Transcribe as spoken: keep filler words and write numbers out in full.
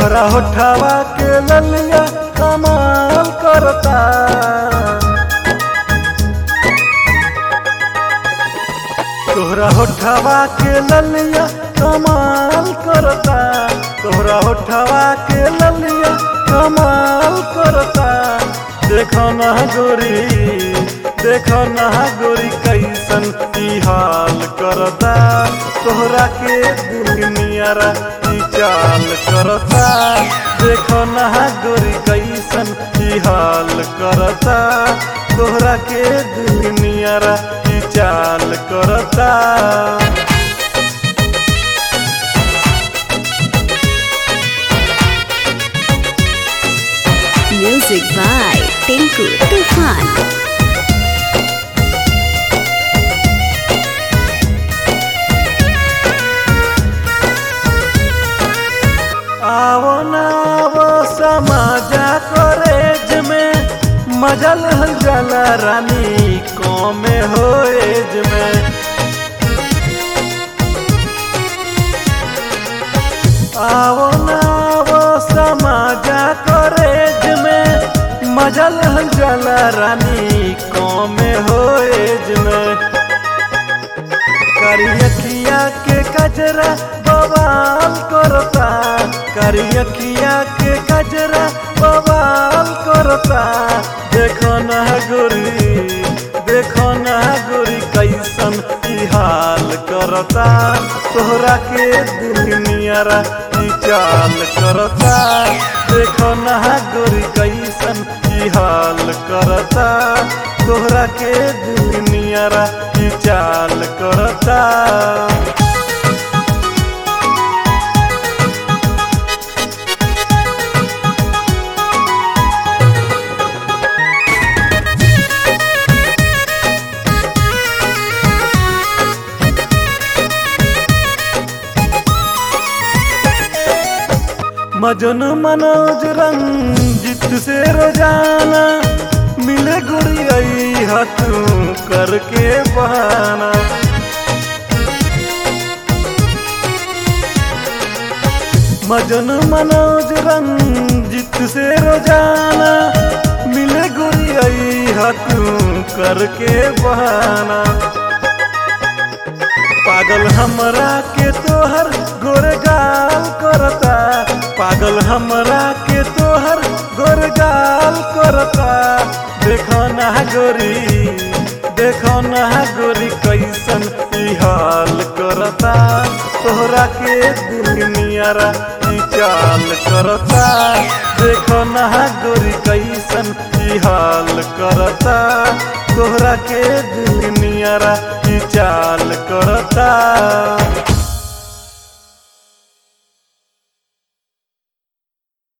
तोहरा होठवा के ललिया कमाल करता। तोहरा होठवा के ललिया कमाल करता। तोहरा होठवा के ललिया कमाल करता। देखो ना गोरी, देखो ना गोरी कैसन ई हाल करता। तोहरा के दिल नियरा ई चाल करता। देखो ना गोरी कैसन ई हाल करता। तोहरा के दिल नियरा ई चाल करता। Music by Tinku Tufan. आवो ना वो समाजा कॉलेज में मजल हल जाला रानी को में हो एज में। आवो ना वो समाजा कॉलेज में मजल हल जाला रानी को में हो एज में। करियखिया के कजरा बवाल करता। करियखिया के कजरा बवाल करता। देखो ना गोरी, देखो ना गोरी कैसन ई हाल करता। तोहरा के दिल नियरा ई चाल करता। देखो ना गोरी कैसन ई हाल करता। तोहरा के दिल नियरा ई चाल करता। मजन मनोज रंजित से रोजाना मिले गुड़ियाई हाथ करके बहाना। मजन मनोज रंजित से रोजाना मिले गुड़ियाई हाथ करके बहाना। पागल हमरा के तोहर गोरगाल करता। पागल हमरा के तोहर गोरगाल करता। देखो ना गोरी, देखो ना गोरी कैसन ई हाल करता। तोहरा के दिल नियरा ई चाल करता। देखो ना गोरी कैसन ई हाल करता। तोहरा के दिल नियरा ई चाल करता।